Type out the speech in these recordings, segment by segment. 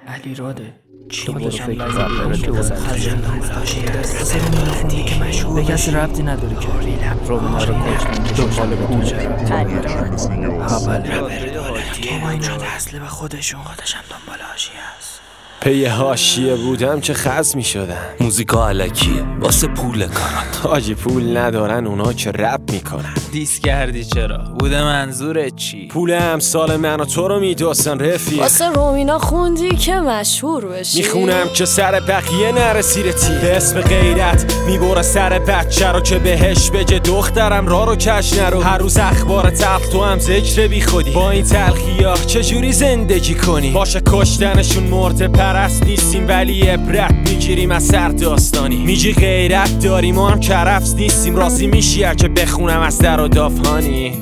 علی راده تو برو فکر رپر تو به کسی ربطی نداره که رومنا رو کشتن دنبال تو با این شده اصله به خودشم دنبال حاشیه هست. پی حاشیه بودم چه خز می شدم. موزیکا الکیه واسه پول کارات. حاجی پول ندارن اونا که رپ میکنن. دیس کردی چرا؟ بوده منظورت چی؟ پول امثال من و تو رو میدوستن رفیق. واسه رومینا خوندی که مشهور بشی. میخونم که سر بقیه نرسیره تی. به اسم غیرت میبره سر بچه رو که بهش بگه دخترم را رو کش نرو. هر روز اخبار تلخ تو هم ذکر بی خودی. با این تلخی ها چجوری زندگی کنی؟ باشه کشتنشون مرد پرست نیستیم ولی عبرت میگیریم از سر داستانی. میگی غیرت داریم ما هم کرفس نیستیم. راضی میشی اگه بخونم از در و دافهانی.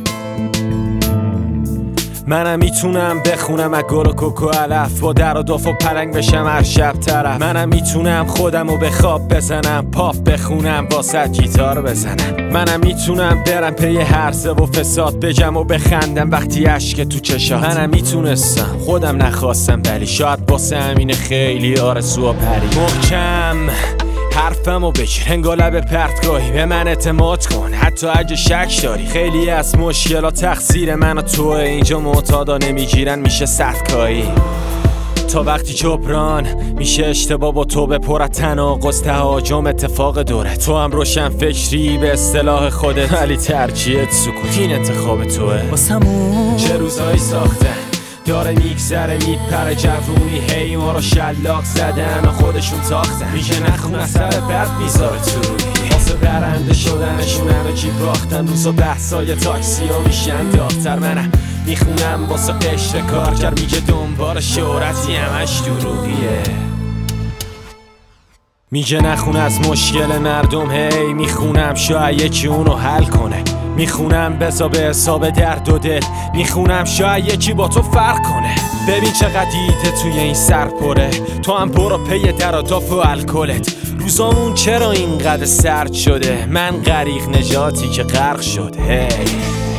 منم میتونم بخونم از گل و کوکو علف. با در و داف و پلنگ بشم هر شب طرف. منم میتونم خودمو به خواب بزنم. پاپ بخونم واسه گیتار بزنم. منم میتونم برم پی هرزه و فساد بگم و بخندم وقتی اشک تو چشات. منم میتونستم خودم نخواستم ولی شاید واسه همین خیلی آرزو و پری. محکم حرفمو بگیر هنگا لب پرتگاهی. به من اعتماد کن حتی اگه شک داری. خیلی از مشکلات تقصیر من و توه. اینجا معتادا نمیگیرن میشه صدکایی. تا وقتی جبران میشه اشتباه با تو به پر تناقض تهاجم اتفاق دوره. تو هم روشن فکری به اصطلاح خودت ولی ترجیحت سکوت. این انتخاب توه. واسمون چه روزایی ساختن داره میگذره میپره جوونی. هی ما رو شلاق زدن و خودشون تاختن. میگه نخون از سر بد میذاره تو روی. واسه برنده شدنشون همه چی باختن. روزا بحثای تاکسی ها میشن داغتر. منم میخونم واسه قشر کارگر. میگه دنبال شهرتی همش دروغیه. میگه نخون از مشکل مردم. هی میخونم شاید یکی اونو حل کنه. میخونم بسا به حساب درد و دل. میخونم شاید یکی با تو فرق کنه. ببین چقدر دیده توی این سر پره. تو هم برو پی در و داف و الکلت. روزامون چرا اینقدر سرد شده؟ من غریق نجاتی که غرق شده. هی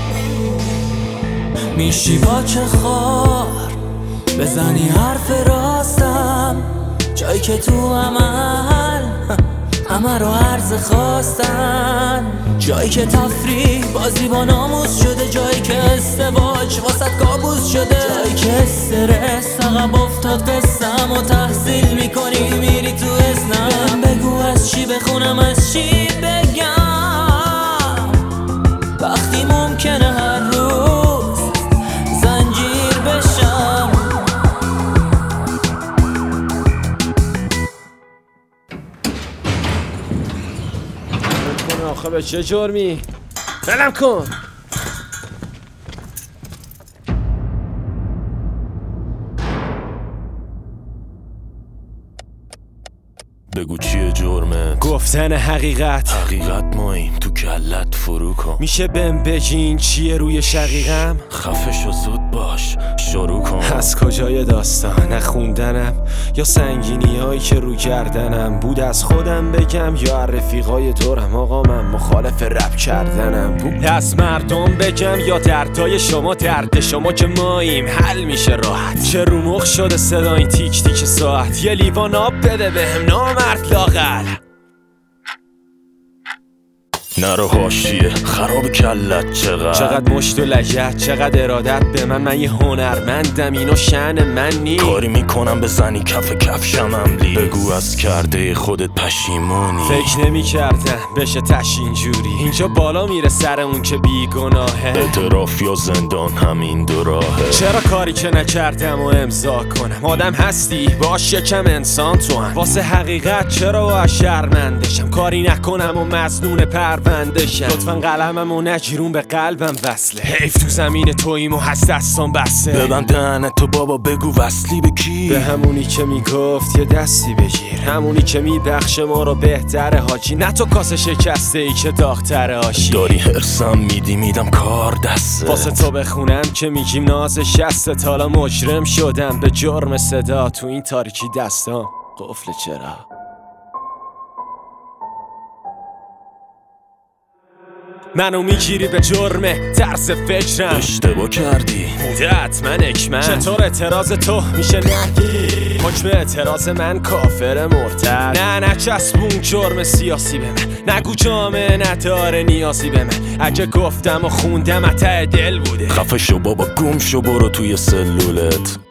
میشی با چه خار بزنی حرف راستم. جایی که تو عمل همه رو عرض خواستن. جایی که تفریح بازی با ناموس شده. جایی که ازدواج واسط کابوس شده. جایی که استرس عقب افتاد قصم و تحصیل میکنی میری تو ازنم. بگو از چی بخونم از چی بگم وقتی ممکنه هر روز زنجیر بشم. آخه به چه جرمی؟ بلم کن. بگو چیه جرمت؟ گفتن حقیقت ماییم تو کلت فرو کن. میشه بهم بگی این چیه روی شقیقم؟ خفه شو زود باش شروع کن. از کجای داستان نخوندنم یا سنگینی هایی که رو گردنم بود؟ از خودم بگم یا رفیقای دورم؟ آقا من مخالف رپ کردنم بود. از مردم بگم یا دردای شما؟ درد شما که ماییم حل میشه راحت. چه رو مخ شده صدای تیک تیک ساعت. یه لیوان آب بده بهم نامرد لاغر. نرو حاشیه خراب کلت. چقدر مشت و لگت چقدر ارادت به من یه هنرمندم اینو شأن من نیست. کاری میکنم بزنی کف کفشم عملی. بگو از کرده خودت پشیمونی. فکر نمی کردم بشه تش اینجوری. اینجا بالا میره سر اون که بیگناهه. اعتراف یا زندان همین دو راهه. چرا کاری که نکردم و امضا کنم؟ آدم هستی باش یکم انسان تو هم. واسه حقیقت چرا باید شرمندشم؟ کاری نکنم و مظنون پروندشم. لطفا قلمم و نگیرون به قلبم وصله. حیف تو زمین توییم و هست دستان بسته. ببند دهنت تو بابا بگو وصلی به کی؟ به همونی که میگفت یه دستی بگیر. همونی که میبخشه ما رو بهتره حاجی. نه تو کاسه شکسته ای که داغتره آشی. داری حرسم میدی میدم کار دسته. واسه تو بخونم که میگیم ناز شسته. حالا مجرم شدم به جرم صدا. تو این تاریکی دستان قفل چرا؟ منو میگیری به جرمه طرز فکرم، اشتباه کردی بوده حتما اکمن. چطور اعتراض تو میشه نگی؟ حکم اعتراض من کافر مرتد. نه چسبون جرم سیاسی به من، نگو جامعه نداره نیازی به من. اگه گفتم و خوندم ته دل بوده. خفه شو بابا، گم شو برو توی سلولت.